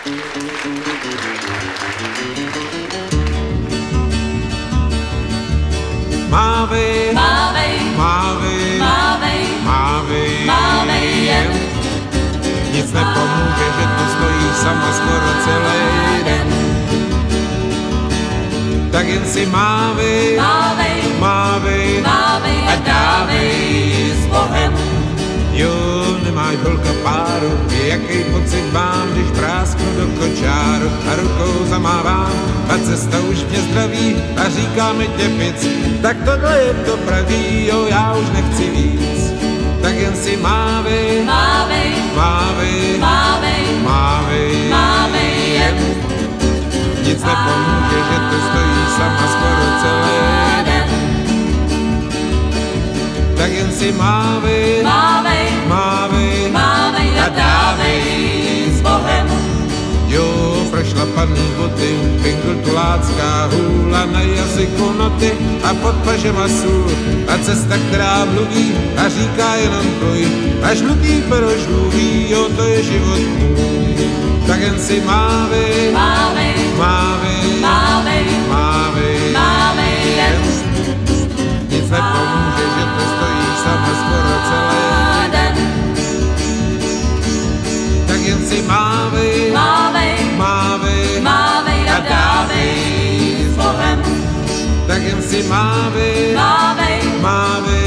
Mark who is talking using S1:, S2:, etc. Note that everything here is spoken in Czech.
S1: Mávej,
S2: Mávej,
S1: mávej,
S2: mávej,
S1: mávej,
S2: mávej jen.
S1: Nic nepomůže, že tu stojíš sama skoro celý den. Tak jen si mávej,
S2: Mávej,
S1: mávej
S2: mávej
S1: a
S2: a dávej s Bohem.
S1: Jo, nemáš holka páru, jaký pocit mám, když prásknu do kočáru a rukou zamávám a cesta už mě zdraví a říká mi tě pic. Tak tohle je to pravý, jo, já už nechci víc. Tak jen si mávej,
S2: Mávej,
S1: mávej,
S2: mávej,
S1: mávej,
S2: mávej jen.
S1: nic nepomůže, že tu stojí sama skoro celý den. Tak jen si mávej,
S2: Mávej,
S1: mávej
S2: mávej a dávej s Bohem.
S1: Jo, prošlapaný boty, pinkultulácká hůla na jazyku noty a pod pažema sůl a cesta, která mluví a říká jenom pluj a žlutý pero žluví, jo, to je život můj. Tak jen si mávej,
S2: Mávej,
S1: mávej,
S2: mávej,
S1: mávej,
S2: mávej jen.
S1: nic nepomůže, že to stojí sama skoro celý den. Tak jen si mávej,
S2: Mávej,
S1: mávej,
S2: mávej a dávej s Bohem.
S1: tak jen si mávej,
S2: Mávej,
S1: mávej,